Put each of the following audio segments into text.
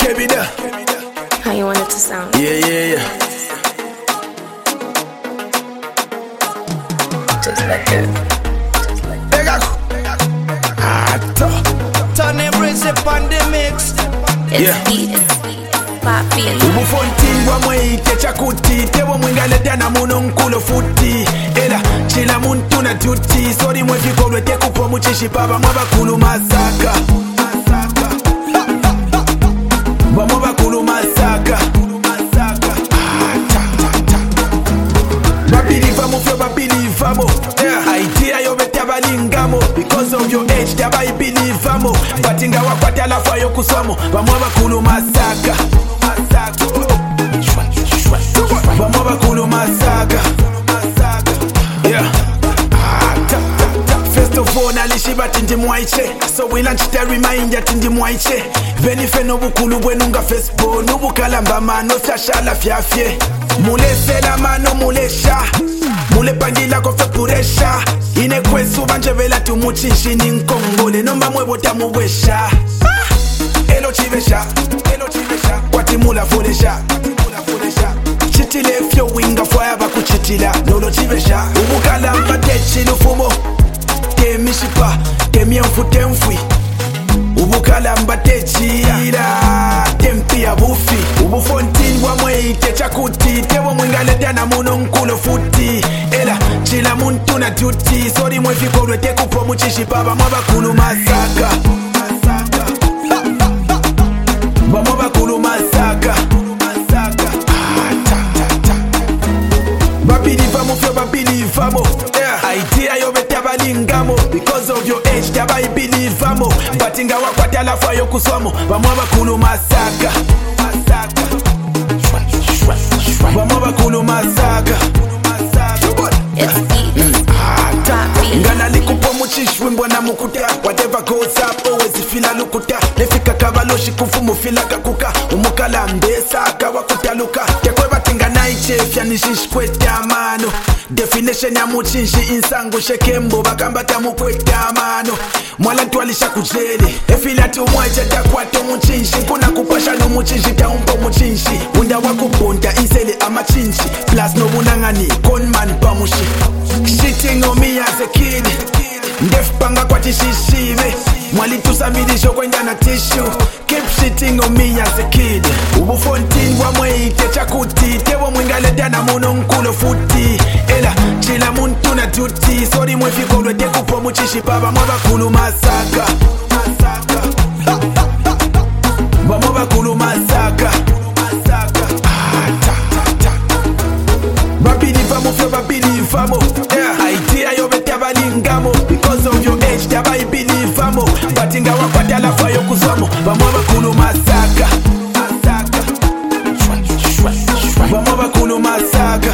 Kebida. How you want it to sound? Yeah. Just like that. Turn embrace the pandemics. Ubufontingwa mwite chakuti Tewo mwingale dana muno nkulo futi Ela chila muntu na tuti Sori mwefikolwe tekupo muchishi paba mwabakulu masaka Mwabakulu masaka Babiliva mufyo babiliva mo Idea yo bete abalingamo Because of your age tabai believe mo Batinga wakwata la fwa yo kuswamo Bamwabakulu masaka Bamwabakulu masaka First of all nalishiba tindi mwaiche So we launch the reminder tindi mwaiche Venife nobukulu bwenunga fesbo Nubukalamba mano sashala fiafye Mulese la mano mulesha Mule pangila kofe puresha Ine kwesu banjevela tumuchishi Ninkongole nomba mwebota muwesha Elo chivesha Kwati mula folesha Chitile fyo winga fwaya baku chitila Lolo chivesha Ubukala mbatechi lufumo Temishipa Temyenfu temfwi Ubukala mbatechi Tempi ya bufi Ubufontin wa mwite chakuti Tewo mwingale dana muno nkulo futi Ela chila muntu na tuti Sori mwefikolwe tekupo muchishi baba mwabakulu masaka Mwabakulu masaka Babiliva mufyo babiliva mo Idea yo bete abalingamo Because of your age tabai believe mo Batinga wakwata la fwa yo kuswamo Bamwabakulu masaka Bamwabakulu masaka Ngana likupo muchishwi mbwana mukuta Whatever goes up always fila lukuta Lefika kabaloshi kufumu fila kakuka Umukala mbesa kawakuta luka Tekwe batinga naichefya nishishkweta mano Definition ya muchinshi insangu shekembo Bakambata mukweta mano Mwala ntualisha kujeli Efila tu mwaje takwato muchinshi Kuna kupasha no muchinshi taumpo muchinshi Unda wakubonta insele amachinshi Plus no bunangani conman pamushi Shitting on me as a kid Ndef panga kwa tishishime Mwali tusamilisho kwenda na tissue Keep shitting on me as a kid Ubufontin wa mwite chakuti Tewo mwingale dana muno nkulo futi Ela chila muntu na tuti Sori mwefikolwe tekupo muchishi paba mwabakulu masaka Mwabakulu masaka Babiliva mufyo babiliva mo Idea yo bete abalingamo Because of your age tabai believe mo Batinga wakwata la fwa yo kuswamo Bamwabakulu masaka Bamwabakulu masaka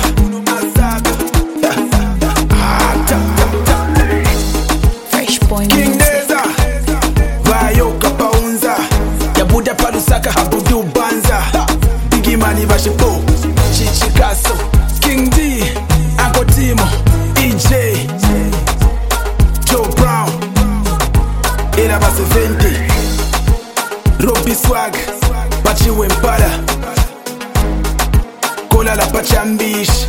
Fresh boy King Neza Vayo kapaunza Yabuda palusaka habudu banza Biggie mani bashipo Chichikaso King D Uncle Timo EJ Joe Brown Era ba 70 Robbie Swag Bachi Wempala Kola la Pachambish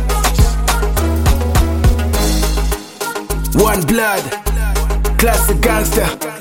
One Blood Classic Gangster